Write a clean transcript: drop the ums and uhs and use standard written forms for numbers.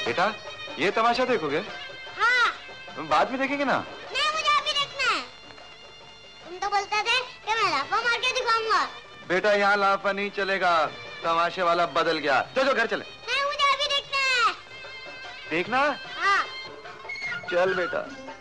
बेटा ये तमाशा देखोगे? हाँ। बाद में देखेंगे ना? नहीं, मुझे अभी देखना है। तुम तो बोलते थे कि मैं लाफा मार के दिखाऊंगा। बेटा यहाँ लाफा नहीं चलेगा, तमाशे वाला बदल गया। चलो घर चले। नहीं, मुझे अभी देखना है। देखना? हाँ। चल बेटा।